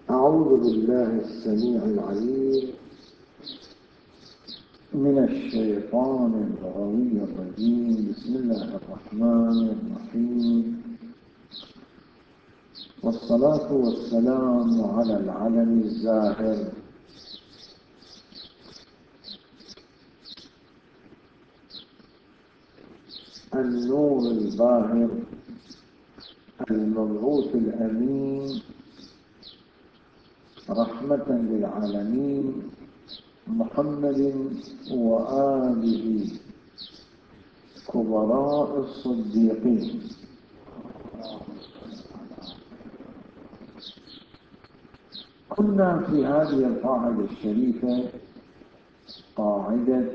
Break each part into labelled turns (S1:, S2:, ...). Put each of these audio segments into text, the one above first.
S1: أعوذ بالله السميع العليم من الشيطان الغوي الرجيم. بسم الله الرحمن الرحيم، والصلاة والسلام على العلم الزاهر النور الباهر المبعوث الأمين رحمة للعالمين، محمد وآله كبراء الصديقين. كنا في هذه القاعدة الشريفة، قاعدة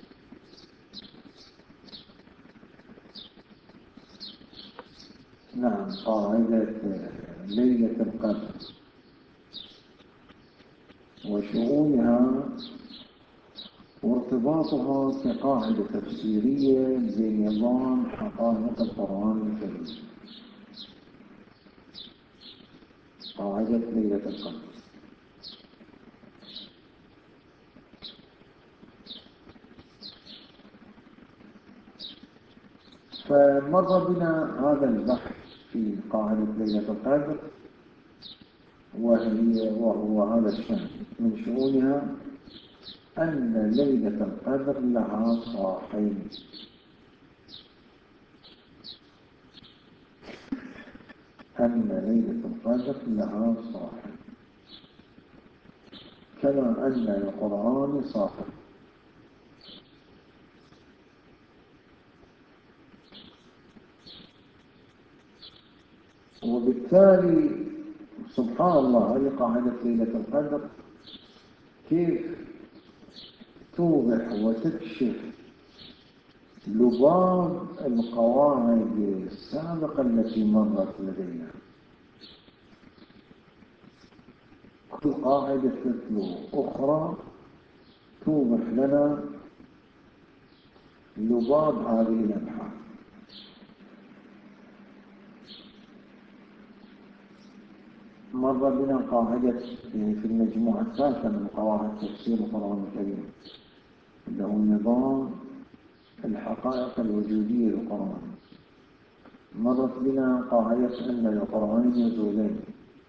S1: قاعدة ليلة القدر وشؤونها وارتباطها كقاعدة تفسيرية بنظام حقائق القرآن الكريم. قاعدة ليلة القدر. فمر بنا هذا البحث في قاعدة ليلة القدر، وهو هذا الشأن. من شؤونها أن ليلة القدر لها صاحب، أن ليلة القدر لها صاحب، كما أن القرآن صاحب. وبالتالي سبحان الله، هذه قاعدة ليلة القدر كيف توضح وتكشف لباب القواعد السابقة التي مرت لدينا. كل قاعدة تتلو أخرى توضح لنا لباب هذه الأبحاث. مر بنا قاعدة في المجموعة الثالثة من قواعد تفسير القرآن الكريم، اللي هو نظام الحقائق الوجودية للقرآن. مرت بنا قاعدة أن القرآن نزولين،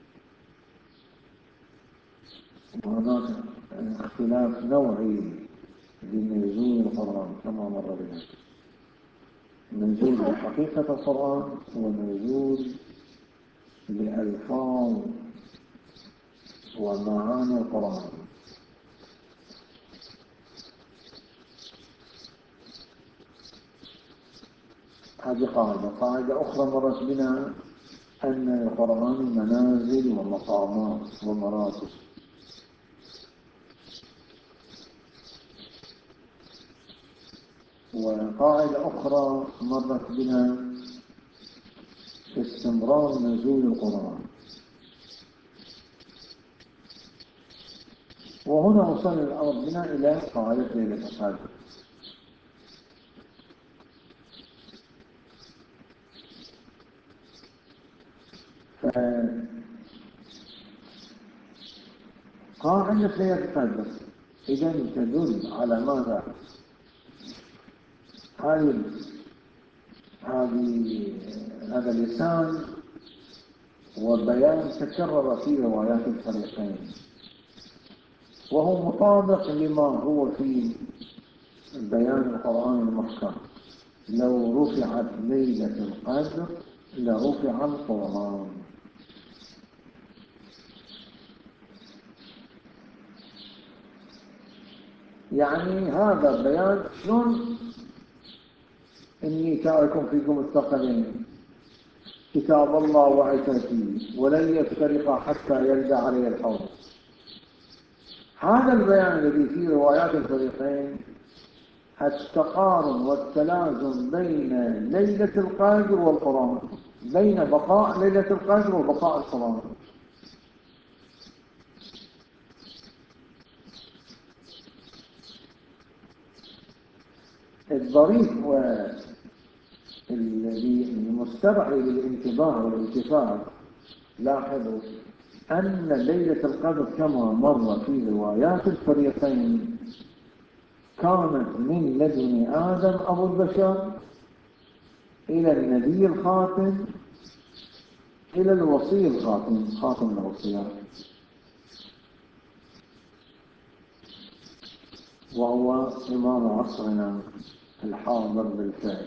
S1: وهناك اختلاف نوعي لنزول القرآن كما مر بنا: نزول بحقيقة القرآن ونزول بألفاظ ومعاني القرآن. هذه قاعدة أخرى مرت بنا أن القرآن منازل ومقامات ومراتب. وقاعدة أخرى مرت بنا استمرار نزول القرآن. وهنا وصل الأمر بنا إلى قاعدة ليلة القدر. قاعدة ليلة القدر إذا تدل على ماذا؟ هذا اللسان وبيان تكرر في روايات الفريقين، وهو مطابق لما هو في بيان القرآن المحكم: لو رفعت ليلة القدر لرفع القرآن. يعني هذا بيان شلون إني تارك فيكم الثقلين كتاب الله وعترتي ولن يفترقا حتى يلد علي الحوض. هذا البيان الذي في روايات الفريقين التقارن والتلازم بين ليلة القدر والقرآن، بين بقاء ليلة القدر وبقاء القرآن. الظريف والذي مستدعي للانتباه والالتفات، لاحظوا أن ليلة القدر كما مر في روايات الفريقين كانت من لدن آدم أبو البشر إلى النبي الخاتم إلى الوصي الخاتم خاتم الوصيات، وهو إمام عصرنا الحاضر بالفعل.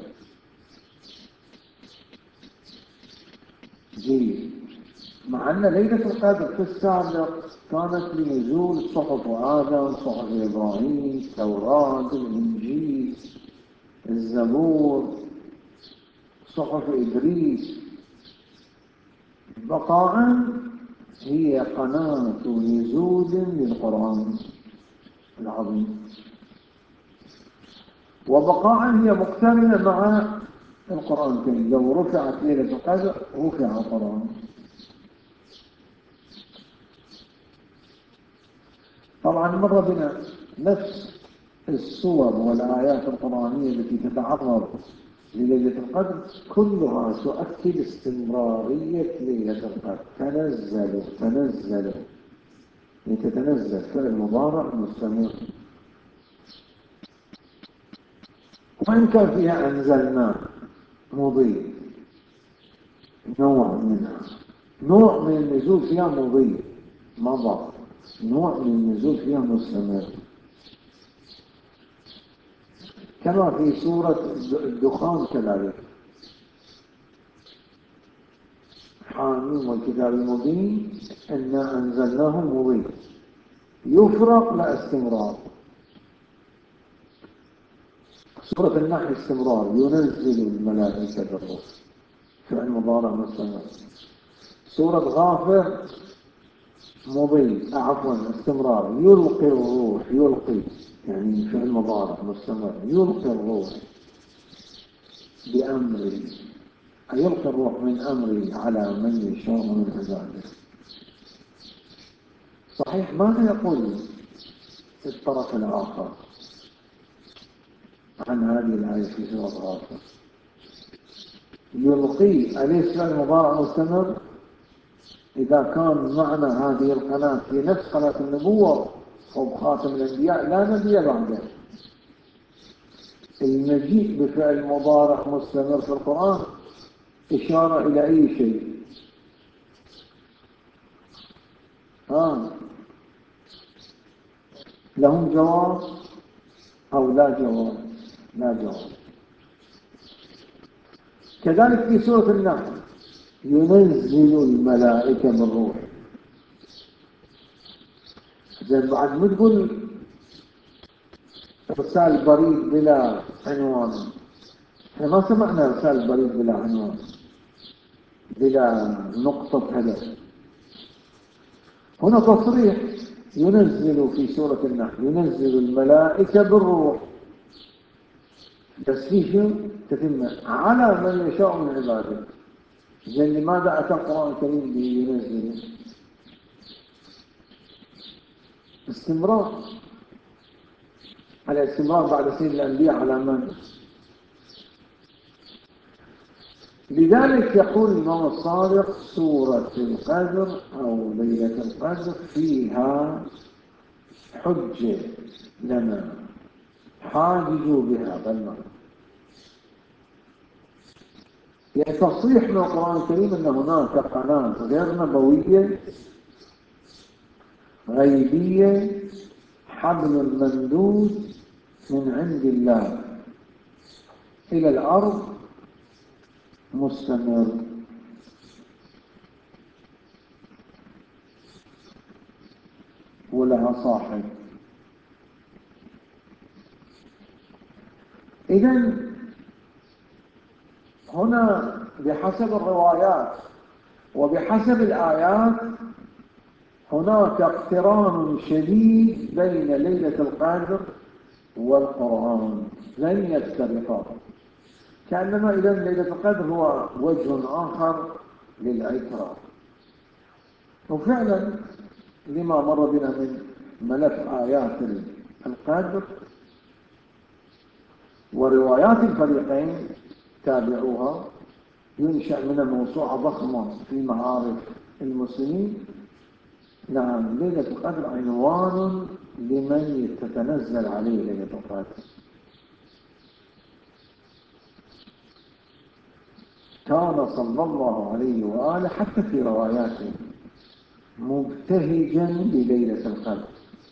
S1: جيد. مع أن ليلة القدر في السابق كانت لنزول صحف آدم، صحف إبراهيم، التوراة، الإنجيل، الزبور، صحف إدريس، بقاء هي قناة نزول للقرآن العظيم، وبقاء هي مقترنة مع القرآن الكريم. لو رفعت ليلة القدر رفع القرآن. طبعا مر بنا نفس الصور والآيات القرآنية التي تتعرض لليلة القدر كلها تؤكد استمرارية ليلة القدر. تنزل تتنزل فعل مضارع مستمر، وإن كان فيها أنزلنا مضي، نوع من النزول فيها مضي مضى، نوع من النزول فيها مستمر، كما في سورة الدخان كذلك، حاميم والكتاب المبين إنا أنزلناه مضي، يفرق لا استمرار. سورة النحل استمرار، ينزل الملائكة بالروح، فعل مضارع مستمر. سورة غافر مضي، استمرار، يلقي الروح، يلقي يعني فعل مضارع مستمر، يلقي الروح بأمره، يلقي الروح من أمره على من يشاء من عباده. صحيح ماذا يقول الطرف الآخر عن هذه الآية في سورة غافر؟ يلقي أليس فعل مضارع مستمر؟ إذا كان معنى هذه القناة في نفس قناة النبوة أو خاتم الأنبياء لا نبي بعده. المجيء بفعل مضارع مستمر في القرآن إشارة إلى أي شيء؟ لهم جواب أو لا جواب؟ لا جواب. كذلك في سورة النحل ينزل الملائكة بالروح. زين بعد ما تقول إرسال بريد بلا عنوان، احنا ما سمعنا إرسال بريد بلا عنوان بلا نقطة هدف. هنا تصريح ينزل في سورة النحل ينزل الملائكة بالروح، بس في شيء تتم على من يشاء من عباده. زين لماذا أتى القرآن الكريم بينزل؟ استمرار، على استمرار بعد سيد الأنبياء على من؟ لذلك يقول الإمام الصادق سورة القدر أو ليلة القدر فيها حجة لنا حاججوا بها بالمعنى، يعني تصريح من القرآن الكريم أن هناك قناة غير نبوية غيبية حبل ممدود من عند الله إلى الأرض مستمر. ولها صاحب. إذن هنا بحسب الروايات وبحسب الآيات هناك اقتران شديد بين ليلة القدر والقرآن، لن يفترقا، كأنما إذن ليلة القدر هو وجه آخر للعترة. وفعلا لما مر بنا من ملف آيات القدر وروايات الفريقين تابعوها ينشأ من موسوعة ضخمة في معارف المسلمين نعم، ليلة القدر عنوان لمن تتنزل عليه ليلة القدر. كان صلى الله عليه وآله حتى في رواياته مبتهجا بليلة القدر،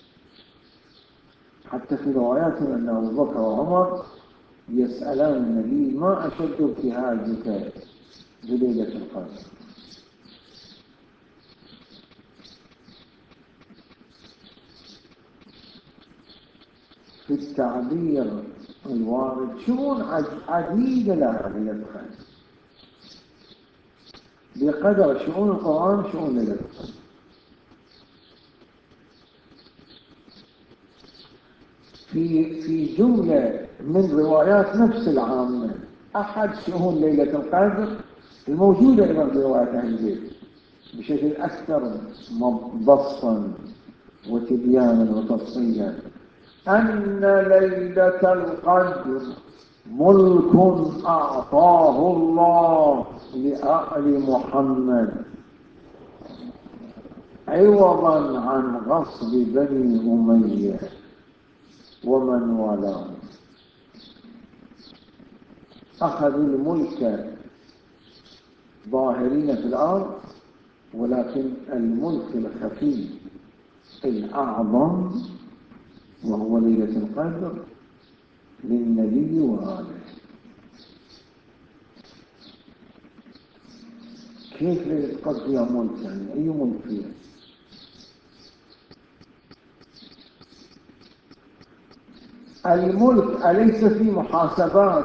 S1: حتى في رواياته أن أبو بكر وعمر يسألان النبي: ما أشد ابتهاجك بليلة القدر؟ في التعبير الوارد شؤون عديدة لها ليلة القدر، بقدر شؤون القرآن شؤون ليلة القدر. في جملة من روايات نفس العامة أحد شؤون ليلة القدر الموجودة أيضا في روايات أهل البيت بشكل أكثر بسطا وتبيانا وتفصيلا: أن ليلة القدر ملك أعطاه الله لآل محمد عوضا عن غصب بني أمية ومن والاه. أخذوا الملك ظاهرين في الأرض، ولكن الملك الخفي الأعظم وهو ليلة القدر للنبي وآله. كيف ليلة القدر فيها ملك؟ يعني أي ملك فيها؟ الملك أليس في محاسبات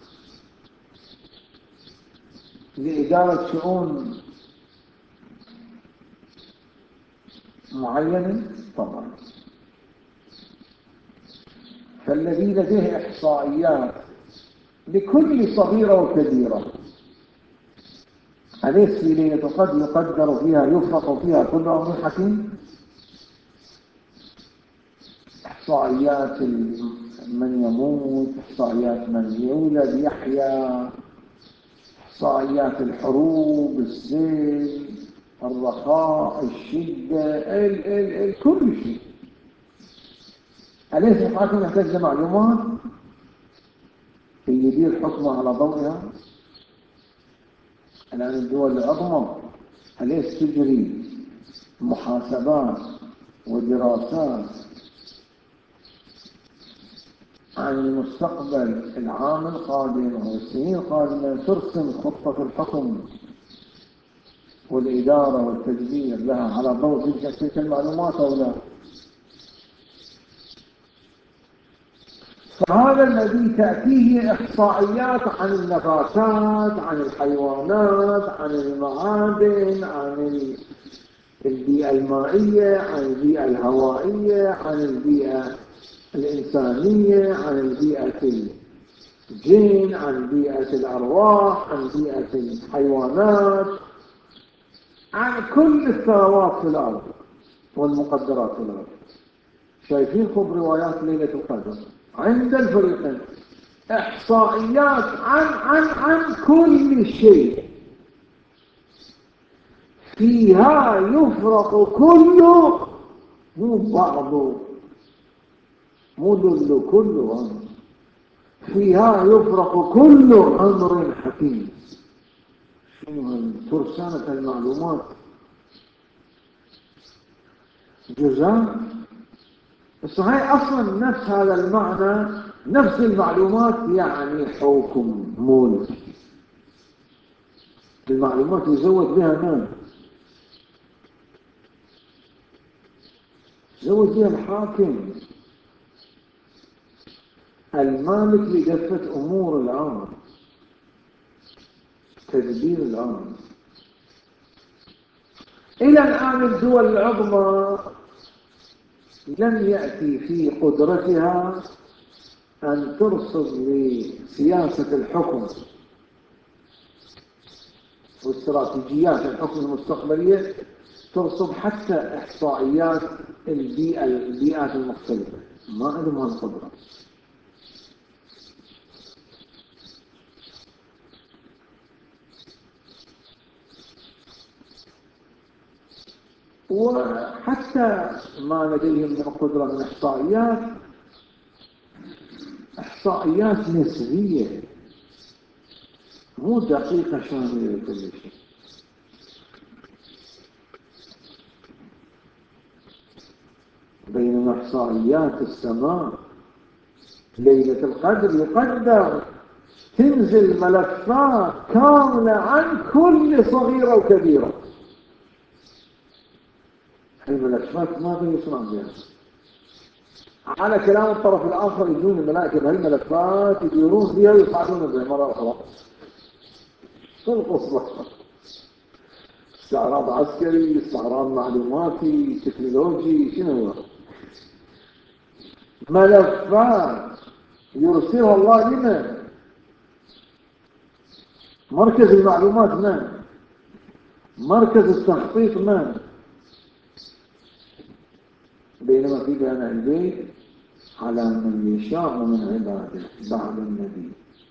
S1: لإدارة شؤون معينة؟ طبعا. فالذي لديه إحصائيات لكل صغيرة وكبيرة، أليس في ليلة القدر يقدر فيها يفرق فيها كل أمر حكيم؟ إحصائيات من يموت، إحصائيات من يولد يحيا، إحصائيات الحروب، السيل، الرخاء، الشدة، كل شيء. أليس الحاكم يحتاج لمعلومات اللي يدير حكمه على ضوئها؟ الآن الدول العظمى أليس تجري محاسبات ودراسات عن المستقبل العام القادم أو السنين القادمة، ترسم خطة الحكم والإدارة والتدبير لها على ضوء تلك المعلومات أو لا؟ فهذا الذي تأتيه إحصائيات عن النباتات، عن الحيوانات، عن المعادن، عن البيئة المائية، عن البيئة الهوائية، عن البيئة الإنسانية، عن البيئة الجن، عن بيئة الأرواح، عن بيئة الحيوانات، عن كل الثروات في الأرض والمقدرات في الأرض. شايفين خب روايات ليلة القدر عند الفريقين إحصائيات عن كل شيء، فيها يفرق كله، مو بعضه، مو دل كله، فيها يفرق كل أمر حكيم. شنو ترسانة المعلومات جزاء الصحيح أصلا نفس هذا المعنى، نفس المعلومات يعني حكم ملك. المعلومات يزود بها من؟ يزود بها الحاكم المالك لدفة أمور الأمر، تدبير الأمر. إلى الآن الدول العظمى لم يأتي في قدرتها أن ترصد لسياسة الحكم واستراتيجيات الحكم المستقبلية، ترصد حتى إحصائيات البيئات المختلفة، ما عندهم هالقدرة. وحتى ما لديهم من قدرة من إحصائيات نسبية مو دقيقة شاملة لكل شيء. بينما إحصائيات السماء ليلة القدر يقدر تنزل ملفات كاملة عن كل صغيرة وكبيرة. الملفات ماذا يصنع بها؟ على كلام الطرف الآخر يجون الملائكة بهالملفات يديرون فيها ويصعدون بها مرة أخرى. شو القصة؟ استعراض عسكري، استعراض معلوماتي، تكنولوجي، شنو؟ ملفات يرسلها الله لمن؟ مركز المعلومات من؟ مركز التخطيط من؟ بينما في بيان البيت على من يشاء من عباده بعد النبي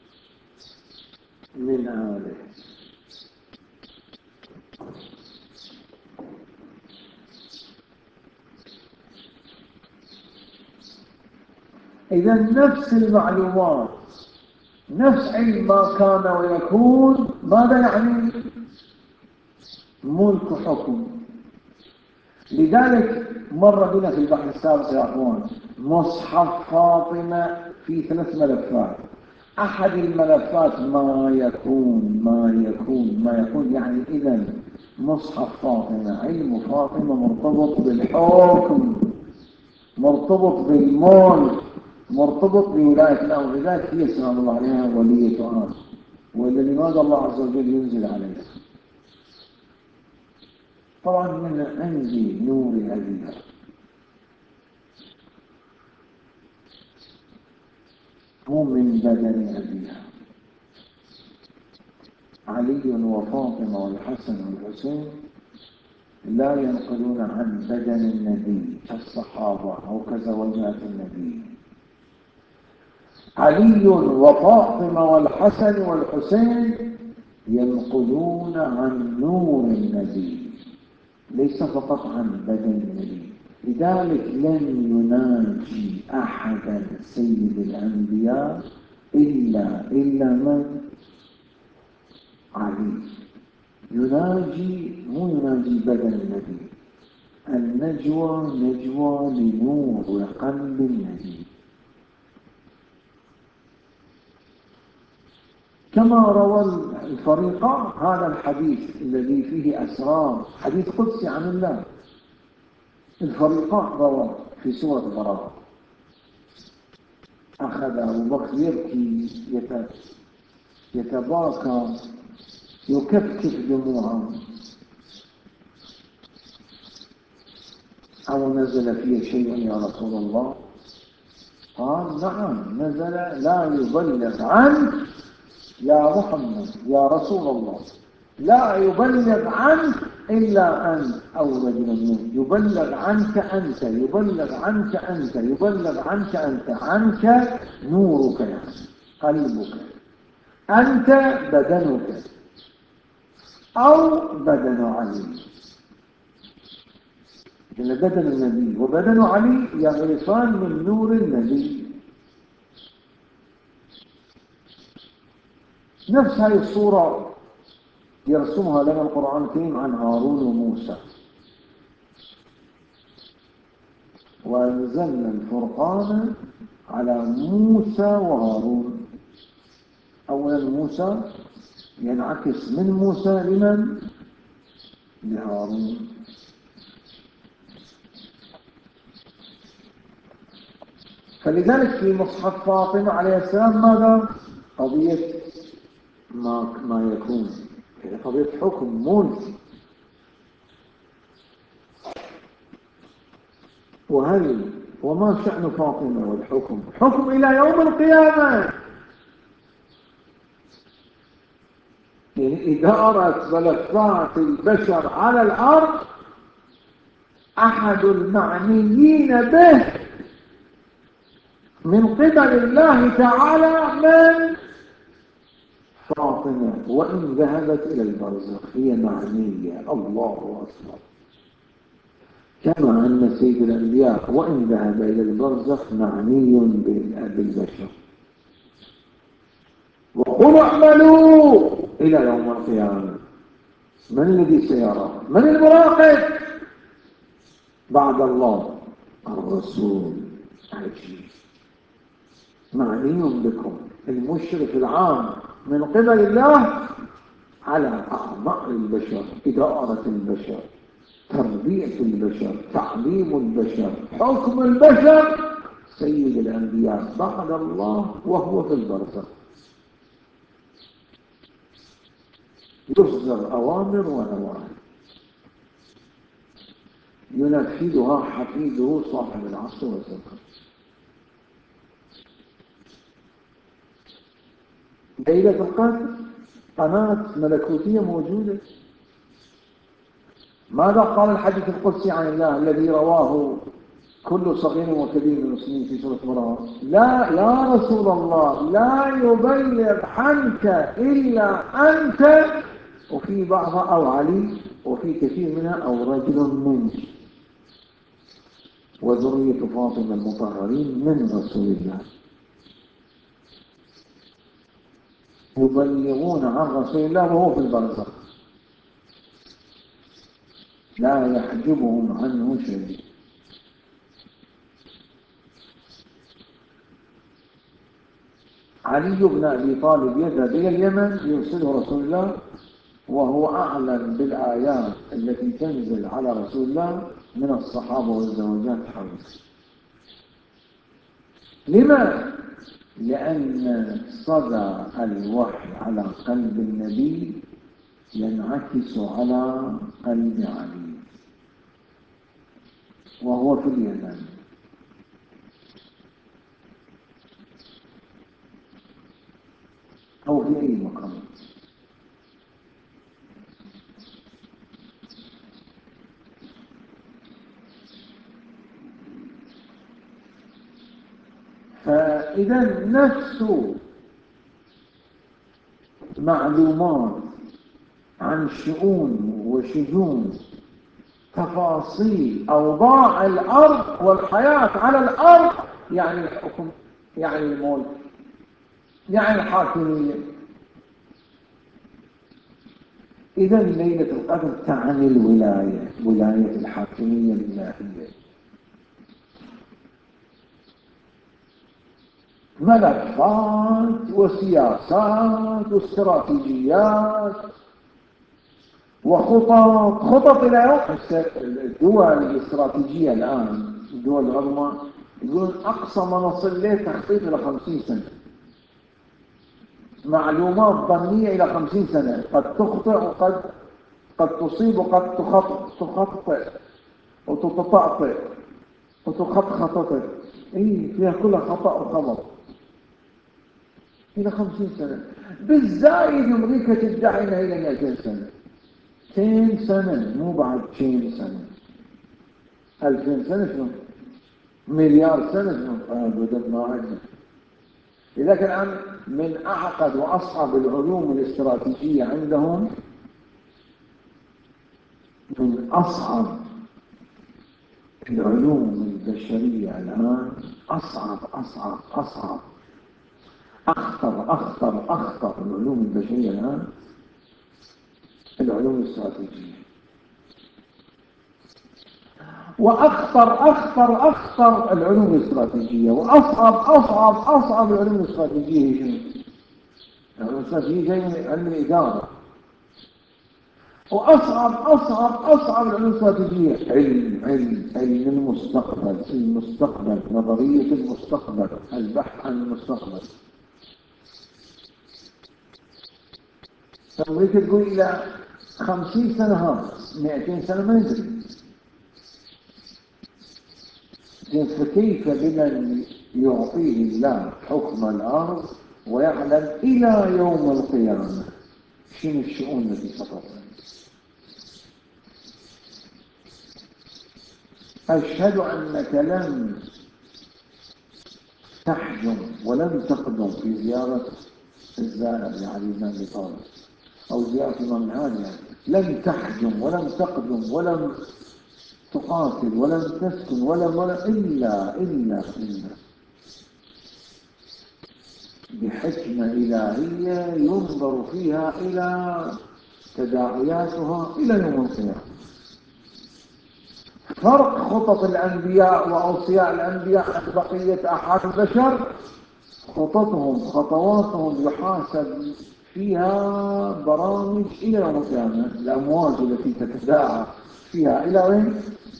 S1: من آله. إذا نفس المعلومات، نفس علم ما كان ويكون، ماذا يعني؟ ملك وحكم. لذلك مر بنا في البحث السابق يا أخوان مصحف فاطمة في 3 ملفات. أحد الملفات ما يكون يعني إذا مصحف فاطمة، علم فاطمة مرتبط بالحكم، مرتبط بالملك، مرتبط بولاية الأمر. لذلك هي سلام الله عليها ولية أمر، وإلا لماذا الله عز وجل ينزل عليها؟ طبعا من عندي نور أبيها، مو من بدن أبيها. علي وفاطمة والحسن والحسين لا ينقلون عن بدن النبي كالصحابة أو كزوجات النبي. علي وفاطمة والحسن والحسين ينقلون عن نور النبي ليس فقط عن بدن النبي. لذلك لن يناجي أحدا سيد الأنبياء إلا من؟ علي. يناجي مو يناجي بدن النبي، النجوى نجوى لنور قلب النبي. كما روى الفريقان هذا الحديث الذي فيه أسرار، حديث قدسي عن الله. الفريقان روى في سورة البراءة. أخذ أبو بكر يبكي يتباكى يكفكف دموعه. أو نزل فيه شيء يا رسول الله؟ قال نعم نزل لا يبلغ عنك يا محمد يا رسول الله، لا يبلغ عنك إلا أنت، أو رجل منه يبلغ عنك أنت، يبلغ عنك أنت، يبلغ عنك أنت. عنك نورك يعني قلبك، أنت بدنك أو بدن علي. إن بدن النبي وبدن علي يغرفان من نور النبي. نفس هذه الصورة يرسمها لنا القرآن الكريم عن هارون وموسى. وأنزلنا الفرقان على موسى وهارون. أولا موسى ينعكس من موسى لمن؟ لهارون. فلذلك في مصحف فاطمة عليه السلام ماذا؟ قضية ما يكون، قضية حكم ملك. وما شأن فاطمة والحكم؟ حكم إلى يوم القيامة. يعني إدارة ملفات البشر على الأرض أحد المعنيين به من قبل الله تعالى من؟ فاطمة. وإن ذهبت إلى البرزخ هي معنية. الله أكبر. كما أن سيد الأنبياء وإن ذهب إلى البرزخ معني بالبشر. وقل اعملوا إلى يوم القيامة. من الذي سيرى؟ من المراقب بعد الله؟ الرسول. عجيب. معني بكم. المشرف العام من قبل الله على أعضاء البشر، إدارة البشر، تربية البشر، تعليم البشر، حكم البشر. سيد الأنبياء بعد الله وهو في البرزخ، يصدر أوامر ونواهي ينفذها حفيده صاحب العصر والزمان. ليلة القدر قناة ملكوتية موجودة. ماذا قال الحديث القدسي عن الله الذي رواه كل صغير وكبير من المسلمين في سورة مريم؟ لا يا رسول الله، لا يبلغ عنك إلا أنت، وفي بعضها أو علي، وفي كثير منها أو رجل منك وذرية فاطمة المطهرين من رسول الله، يبلغون عن رسول الله وهو في البرزخ لا يحجبهم عنه شيء. علي بن أبي طالب يذهب إلى اليمن يرسله رسول الله وهو أعلم بالآيات التي تنزل على رسول الله من الصحابة والزوجات حوله. لما؟ لأن صدى الوحي على قلب النبي ينعكس على قلب علي وهو في اليمن. أو في أي مكان. فإذا نفس معلومات عن شؤون وشجون تفاصيل أوضاع الأرض والحياة على الأرض، يعني الحكم، يعني الملك، يعني الحاكمية. إذا ليلة القدر تعني الولاية، ولاية الحاكمية الإلهية، ملفات وسياسات واستراتيجيات خطط إلى يوم. الدول الاستراتيجية الآن، الدول العظمى، يقولون أقصى ما نصل له تخطيط إلى 50 سنة، معلومات ظنية إلى 50 سنة، قد تخطئ قد تصيب وقد تخطئ وتتطأطئ وتخطئ. فيها كلها خطأ وخبط إلى 50 سنة. بالزائد أمريكا تدعي أنها إلى 200 سنة. 200 سنة، مو بعد 200 سنة. 2000 سنة شنو؟ مليار سنة شنو؟ بدل ما عندنا. لذلك الآن من أعقد وأصعب العلوم الاستراتيجية عندهم، من أصعب العلوم البشرية الآن، أصعب أخطر العلوم البشرية الآن العلوم الاستراتيجية. وأخطر العلوم الاستراتيجية وأصعب العلوم الاستراتيجية هي شنو؟ العلوم الاستراتيجية جاية من علم الإدارة. وأصعب العلوم الاستراتيجية علم المستقبل، نظرية المستقبل، البحث عن المستقبل. أمريكا تقول إلى 50 سنة هذا، 200 سنة ما ندري. فكيف بمن يعطيه الله حكم الأرض ويعلم إلى يوم القيامة شنو الشؤون التي ستصل؟ أشهد أنك لم تحجم ولم تقدم في زيارة الزائر لعلي بن أبي طالب أو زيارة الإمام العالي، لم تحجم ولم تقدم ولم تقاتل ولم تسكن ولا إلا بحكمة إلهية ينظر فيها إلى تداعياتها إلى يوم القيامة. فرق خطط الأنبياء وأوصياء الأنبياء عن بقية أحد البشر، خطواتهم يحاسب فيها برامج إلى يوم القيامة. الأمواج التي تتداعى فيها إلى وين؟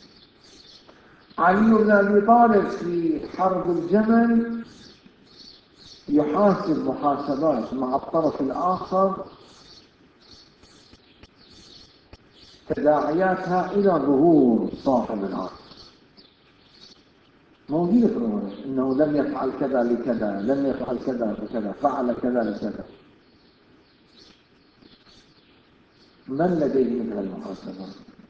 S1: علي بن أبي طالب في حرب الجمل يحاسب محاسبات مع الطرف الآخر تداعياتها إلى ظهور صاحب الأرض. موجودة في الرواية إنه لم يفعل كذا لكذا، لم يفعل كذا لكذا، فعل كذا لكذا. من لديه مثل المحاسبة؟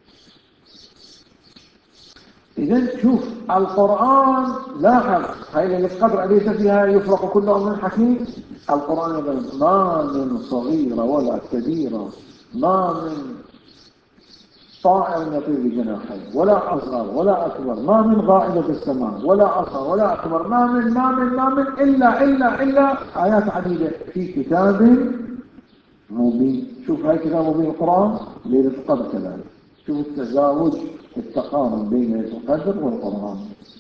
S1: إذا شوف القرآن، لاحظ هاي ليلة القدر أليس فيها يفرق كل أمر حكيم؟ القرآن يقول ما من صغيرة ولا كبيرة، ما من طائر يطير بجناحيه ولا أصغر ولا أكبر، ما من غائبة في السماء ولا أصغر ولا أكبر، ما من إلا آيات عديدة في كتاب مبين. شوف هاي كتاب مبين القرآن، ليلة القدر كذلك. شوف التزاوج، التقارن بين ليلة القدر والقرآن،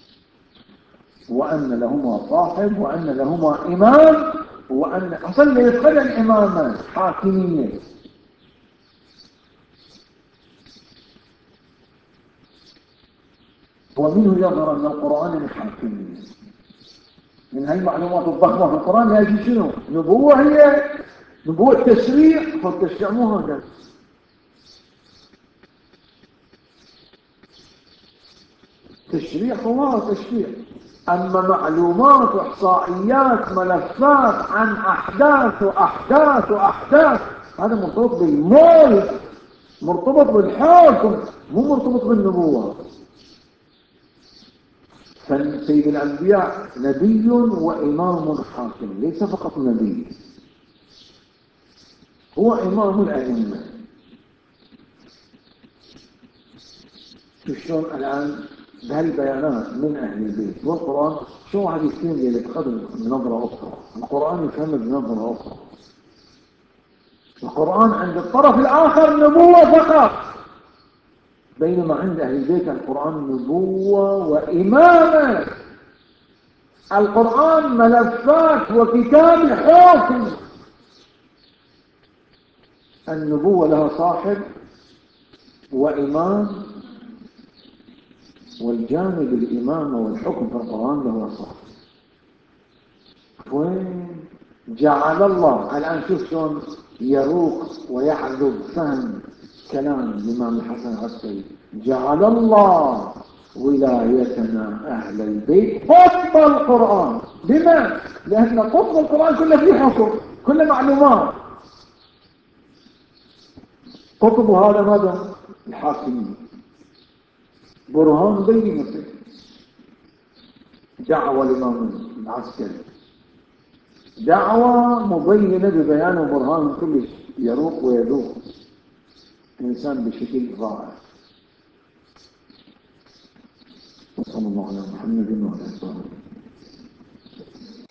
S1: وأن لهما صاحب وأن لهما إمام، وأن أصل ليلة القدر إماما حاكمية. ومنه يظهر أن القرآن حاكمية. من هاي المعلومات الضخمة في القرآن يجي شنو؟ نبوة، هي نبوة تشريع، فالتشريع مو هذا. تشريع هو تشريع. أما معلومات وإحصائيات ملفات عن أحداث هذا مرتبط بالملك، مرتبط بالحاكم، مو مرتبط بالنبوة. فسيد الأنبياء نبي وإمام حاكم، ليس فقط نبي، هو إمام الأئمة. شلون الآن بهالبيانات من أهل البيت والقرآن، شو واحد يفهم ليلة القدر بنظرة أخرى، القرآن يفهم بنظرة أخرى. القرآن عند الطرف الآخر نبوة فقط، بينما عند أهل البيت القرآن نبوة وإمامة. القرآن ملفات وكتاب حكم. النبوة لها صاحب وإمام، والجانب الإمامة والحكم في القرآن له صاحب. وين جعل الله الآن؟ شوف شلون يروق ويعذب فهم كلام الإمام الحسن العسكري. جعل الله ولايتنا أهل البيت قطب القرآن. بما لأن قطب القرآن كله فيه حكم، كله معلومات. قطب هذا ماذا؟ الحاكمين. برهان بينته، دعوة الإمام العسكري، دعوة مبينة ببيان وبرهان كلش يروق ويذوق الإنسان بشكل رائع. وصلى الله على محمد وعلى آله وصحبه.